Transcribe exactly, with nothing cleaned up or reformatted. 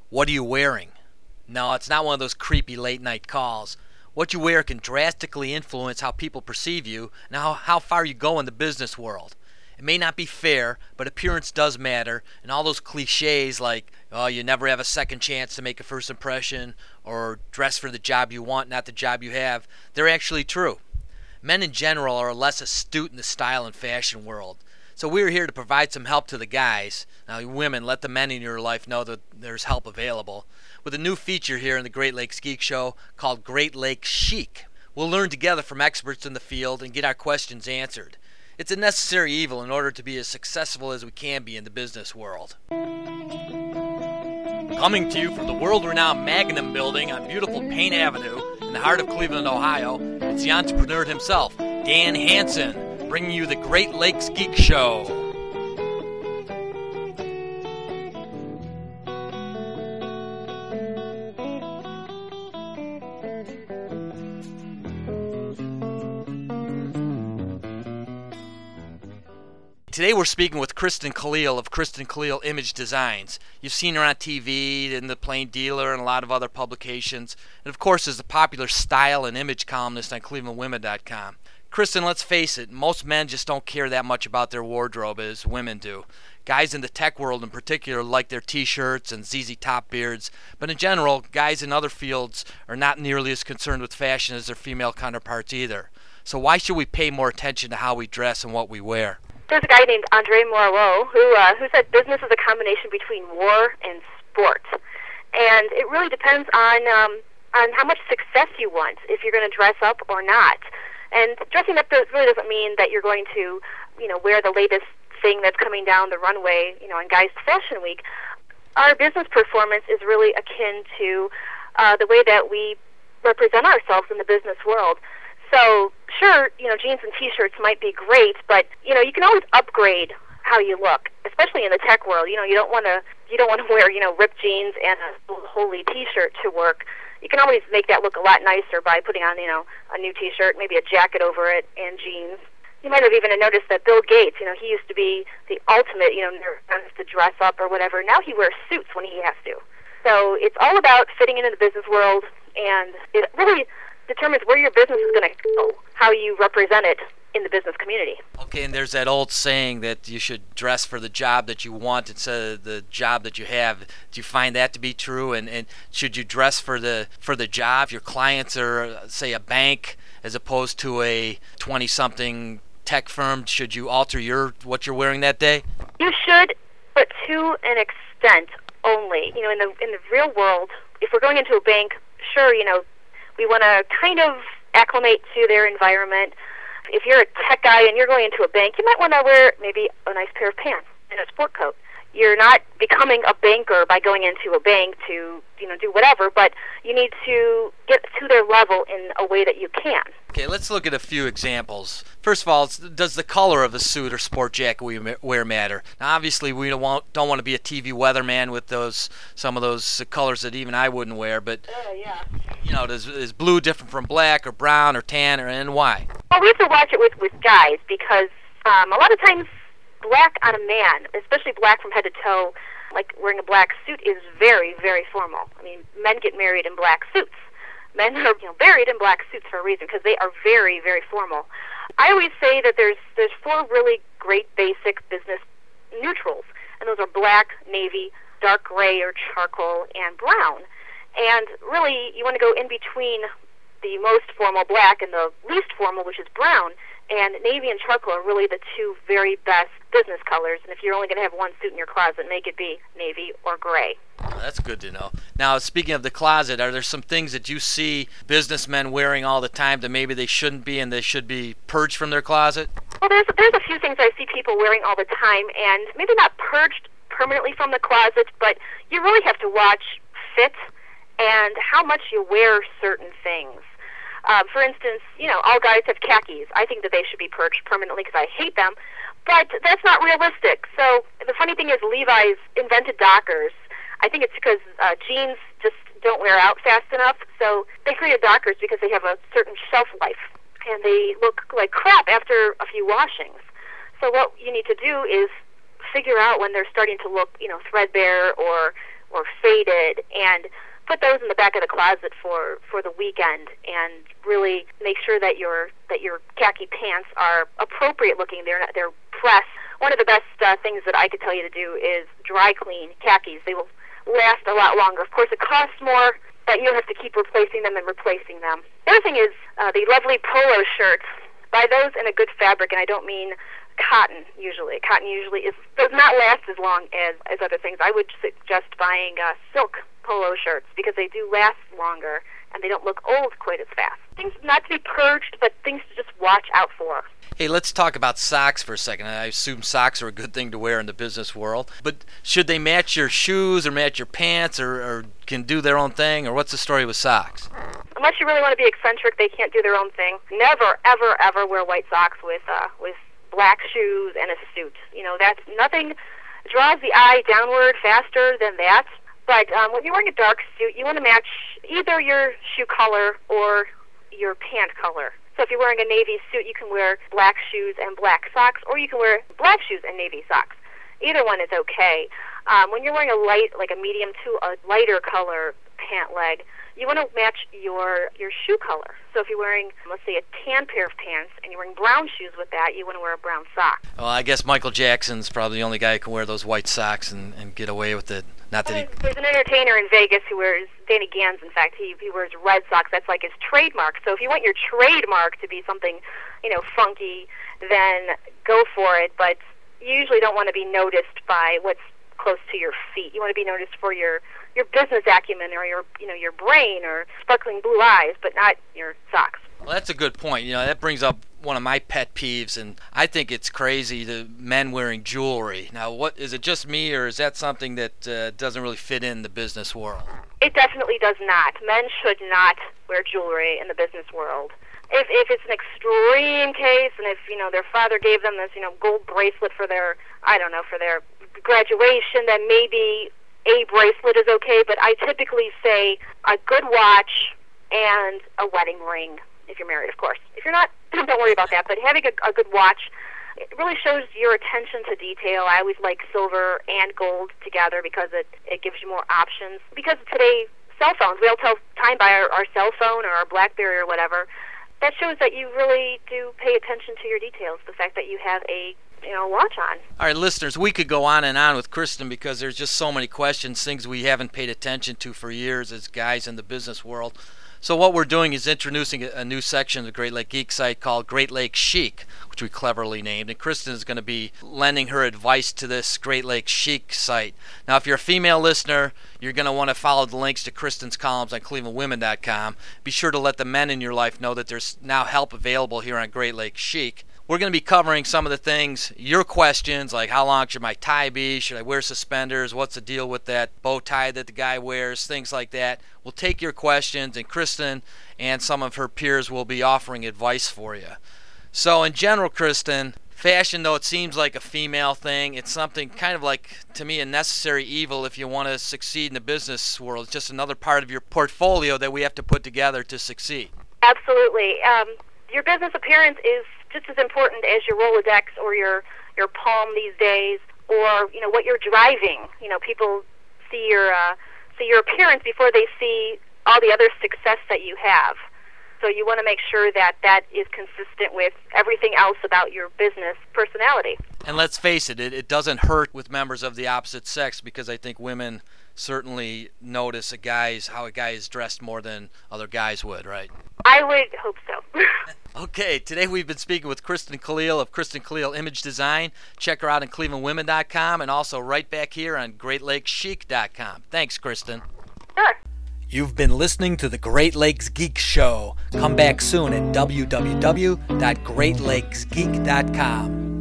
What are you wearing? No, it's not one of those creepy late night calls. What you wear can drastically influence how people perceive you and how, how far you go in the business world. It may not be fair, but appearance does matter, and all those cliches like, oh, you never have a second chance to make a first impression, or dress for the job you want, not the job you have, they're actually true. Men in general are less astute in the style and fashion world. So we're here to provide some help to the guys. Now, women, let the men in your life know that there's help available. With a new feature here in the Great Lakes Geek Show called Great Lakes Chic. We'll learn together from experts in the field and get our questions answered. It's a necessary evil in order to be as successful as we can be in the business world. Coming to you from the world-renowned Magnum Building on beautiful Payne Avenue in the heart of Cleveland, Ohio, it's the entrepreneur himself, Dan Hansen, bringing you the Great Lakes Geek Show. Today we're speaking with Kristen Khalil of Kristen Khalil Image Designs. You've seen her on T V, in The Plain Dealer, and a lot of other publications. And of course, is a popular style and image columnist on Cleveland Women dot com. Kristen, let's face it, most men just don't care that much about their wardrobe as women do. Guys in the tech world in particular like their t-shirts and Z Z Top beards, but in general, guys in other fields are not nearly as concerned with fashion as their female counterparts either. So why should we pay more attention to how we dress and what we wear? There's a guy named Andre Moreau who uh, who said business is a combination between war and sport, and it really depends on um, on how much success you want, if you're going to dress up or not. And dressing up does, really doesn't mean that you're going to, you know, wear the latest thing that's coming down the runway, you know, on Guys Fashion Week. Our business performance is really akin to uh, the way that we represent ourselves in the business world. So, sure, you know, jeans and T-shirts might be great, but, you know, you can always upgrade how you look, especially in the tech world. You know, you don't want to you don't want to wear, you know, ripped jeans and a holy T-shirt to work. You can always make that look a lot nicer by putting on, you know, a new T-shirt, maybe a jacket over it, and jeans. You might have even noticed that Bill Gates, you know, he used to be the ultimate, you know, nerd to dress up or whatever. Now he wears suits when he has to. So it's all about fitting into the business world, and it really determines where your business is going to go, how you represent it in the business community. Okay, and there's that old saying that you should dress for the job that you want instead of the job that you have. Do you find that to be true? And, and should you dress for the for the job? Your clients are, say, a bank as opposed to a twenty-something tech firm. Should you alter your what you're wearing that day? You should, but to an extent only. You know, in the in the real world, if we're going into a bank, sure, you know, we want to kind of acclimate to their environment. If you're a tech guy and you're going into a bank, you might want to wear maybe a nice pair of pants and a sport coat. You're not becoming a banker by going into a bank to, you know, do whatever, but you need to get to their level in a way that you can. Okay, let's look at a few examples. First of all, does the color of a suit or sport jacket we wear matter? Now, obviously, we don't want don't want to be a T V weatherman with those some of those colors that even I wouldn't wear. But uh, yeah. you know, does is blue different from black or brown or tan, or and why? Well, we have to watch it with with guys because um, a lot of times black on a man, especially black from head to toe, like wearing a black suit, is very, very formal. I mean, men get married in black suits. Men are, you know, buried in black suits for a reason because they are very, very formal. I always say that there's there's four really great basic business neutrals, and those are black, navy, dark gray or charcoal, and brown. And really, you want to go in between the most formal black and the least formal, which is brown. And navy and charcoal are really the two very best business colors. And if you're only going to have one suit in your closet, make it be navy or gray. Oh, that's good to know. Now, speaking of the closet, are there some things that you see businessmen wearing all the time that maybe they shouldn't be and they should be purged from their closet? Well, there's, there's a few things I see people wearing all the time, and maybe not purged permanently from the closet, but you really have to watch fit and how much you wear certain things. Uh, for instance, you know, all guys have khakis. I think that they should be purged permanently because I hate them, but that's not realistic. So the funny thing is Levi's invented Dockers. I think it's because uh, jeans just don't wear out fast enough, so they created Dockers because they have a certain shelf life, and they look like crap after a few washings. So what you need to do is figure out when they're starting to look, you know, threadbare or or faded, and put those in the back of the closet for, for the weekend, and really make sure that your that your khaki pants are appropriate looking. They're not, they're pressed. One of the best uh, things that I could tell you to do is dry clean khakis. They will last a lot longer. Of course, it costs more, but you don't have to keep replacing them and replacing them. The other thing is uh, the lovely polo shirts. Buy those in a good fabric, and I don't mean cotton usually. Cotton usually is does not last as long as, as other things. I would suggest buying uh, silk polo shirts because they do last longer and they don't look old quite as fast. Things not to be purged, but things to just watch out for. Hey, let's talk about socks for a second. I assume socks are a good thing to wear in the business world, but should they match your shoes or match your pants, or, or can do their own thing, or what's the story with socks? Unless you really want to be eccentric, they can't do their own thing. Never, ever, ever wear white socks with uh, with black shoes and a suit. You know, that's nothing draws the eye downward faster than that. But um, when you're wearing a dark suit, you want to match either your shoe color or your pant color. So if you're wearing a navy suit, you can wear black shoes and black socks, or you can wear black shoes and navy socks. Either one is okay. Um, when you're wearing a light, like a medium to a lighter color pant leg, you want to match your your shoe color. So if you're wearing, let's say, a tan pair of pants and you're wearing brown shoes with that, you want to wear a brown sock. Well, I guess Michael Jackson's probably the only guy who can wear those white socks and, and get away with it. Not that he... There's an entertainer in Vegas who wears, Danny Gans, in fact, he, he wears red socks. That's like his trademark. So if you want your trademark to be something, you know, funky, then go for it. But you usually don't want to be noticed by what's close to your feet. You want to be noticed for your your business acumen or your you know your brain or sparkling blue eyes, but not your socks. Well, that's a good point. You know, that brings up one of my pet peeves, and I think it's crazy the men wearing jewelry. Now, what is it? Just me, or is that something that uh, doesn't really fit in the business world? It definitely does not. Men should not wear jewelry in the business world. If if it's an extreme case, and if you know their father gave them this you know gold bracelet for their I don't know for their graduation, then maybe a bracelet is okay. But I typically say a good watch and a wedding ring. If you're married, of course. If you're not, don't worry about that. But having a, a good watch, it really shows your attention to detail. I always like silver and gold together because it, it gives you more options. Because today, cell phones, we all tell time by our, our cell phone or our BlackBerry or whatever. That shows that you really do pay attention to your details, the fact that you have a you know, watch on. All right, listeners, we could go on and on with Kristen because there's just so many questions, things we haven't paid attention to for years as guys in the business world. So what we're doing is introducing a new section of the Great Lake Geek site called Great Lake Chic, which we cleverly named. And Kristen is going to be lending her advice to this Great Lake Chic site. Now, if you're a female listener, you're going to want to follow the links to Kristen's columns on cleveland women dot com. Be sure to let the men in your life know that there's now help available here on Great Lake Chic. We're going to be covering some of the things, your questions, like how long should my tie be? Should I wear suspenders? What's the deal with that bow tie that the guy wears? Things like that. We'll take your questions, and Kristen and some of her peers will be offering advice for you. So in general, Kristen, fashion, though it seems like a female thing, it's something kind of like, to me, a necessary evil if you want to succeed in the business world. It's just another part of your portfolio that we have to put together to succeed. Absolutely. Um, your business appearance is just as important as your Rolodex or your your Palm these days, or you know what you're driving. You know, people see your uh, see your appearance before they see all the other success that you have. So you want to make sure that that is consistent with everything else about your business personality. And let's face it, it, it doesn't hurt with members of the opposite sex, because I think women certainly notice a guy's how a guy is dressed more than other guys would, right? I would hope so. Okay, today we've been speaking with Kristen Khalil of Kristen Khalil Image Design. Check her out on cleveland women dot com and also right back here on great lake chic dot com. Thanks, Kristen. Sure. You've been listening to the Great Lakes Geek Show. Come back soon at w w w dot great lakes geek dot com.